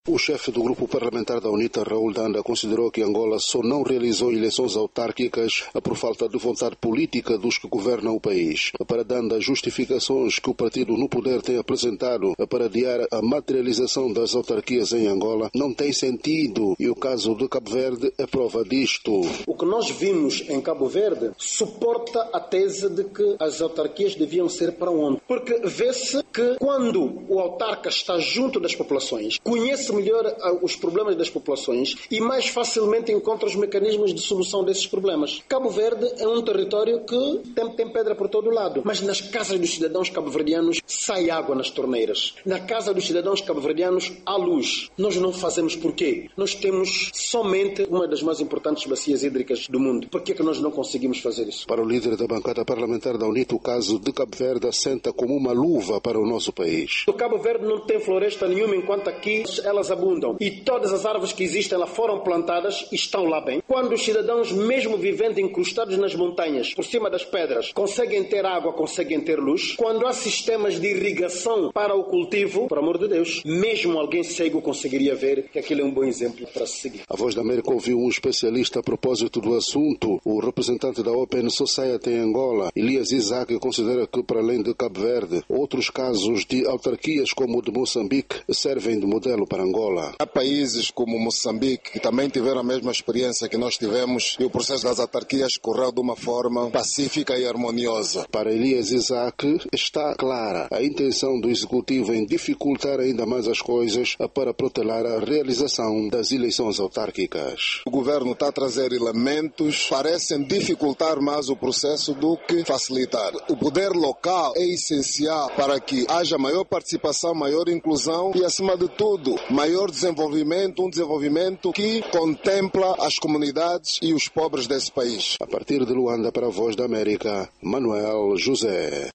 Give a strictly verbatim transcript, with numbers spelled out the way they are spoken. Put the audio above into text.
O chefe do grupo parlamentar da UNITA, Raul Danda, considerou que Angola só não realizou eleições autárquicas por falta de vontade política dos que governam o país. Para Danda, justificações que o partido no poder tem apresentado para adiar a materialização das autarquias em Angola não tem sentido e o caso de Cabo Verde é prova disto. O que nós vimos em Cabo Verde suporta a tese de que as autarquias deviam ser para onde? Porque vê-se que quando o autarca está junto das populações, conhece melhor os problemas das populações e mais facilmente encontra os mecanismos de solução desses problemas. Cabo Verde é um território que tem, tem pedra por todo lado, mas nas casas dos cidadãos cabo-verdianos sai água nas torneiras. Na casa dos cidadãos cabo-verdianos há luz. Nós não fazemos porquê? Nós temos somente uma das mais importantes bacias hídricas do mundo. Por que é que nós não conseguimos fazer isso? Para o líder da bancada parlamentar da UNITA, o caso de Cabo Verde assenta como uma luva para o nosso país. O Cabo Verde não tem floresta nenhuma, enquanto aqui elas abundam. E todas as árvores que existem lá foram plantadas e estão lá bem. Quando os cidadãos, mesmo vivendo encrustados nas montanhas, por cima das pedras, conseguem ter água, conseguem ter luz. Quando há sistemas de irrigação para o cultivo, por amor de Deus, mesmo alguém cego conseguiria ver que aquilo é um bom exemplo para se seguir. A Voz da América ouviu um especialista a propósito do assunto. O representante da Open Society em Angola, Elias Isaac, considera que, para além de Cabo Verde, outros casos de autarquias como o de Moçambique servem de modelo para Angola. Há países como Moçambique que também tiveram a mesma experiência que nós tivemos e o processo das autarquias correu de uma forma pacífica e harmoniosa. Para Elias Isaac, está clara a intenção do Executivo em dificultar ainda mais as coisas para protelar a realização das eleições autárquicas. O governo está a trazer elementos que parecem dificultar mais o processo do que facilitar. O poder local é essencial para que haja maior participação, maior inclusão e, acima de tudo, maior desenvolvimento, um desenvolvimento que contempla as comunidades e os pobres desse país. A partir de Luanda, para a Voz da América, Manuel José.